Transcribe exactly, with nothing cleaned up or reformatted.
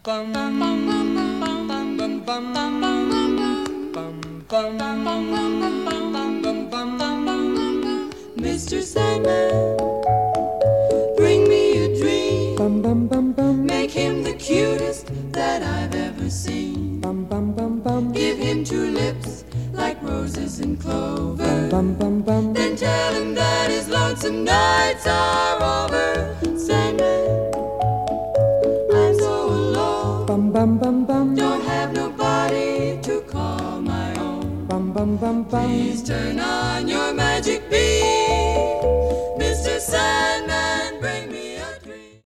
bum bum bum bum bum bum bum bum bum bum bum. Mister Sandman, bring me a dream. Bum bum bum bum. Make him the cutest that I've ever seen. Bum bum bum bum. Give him two lips like roses and clover. Bum bum bum. Then tell him that his lonesome nights are over. Sandman, I'm so alone. Bum bum bum bum. Don't have nobody to call my own. Bum bum bum bum. Please turn on your magic beam, Mister Sandman.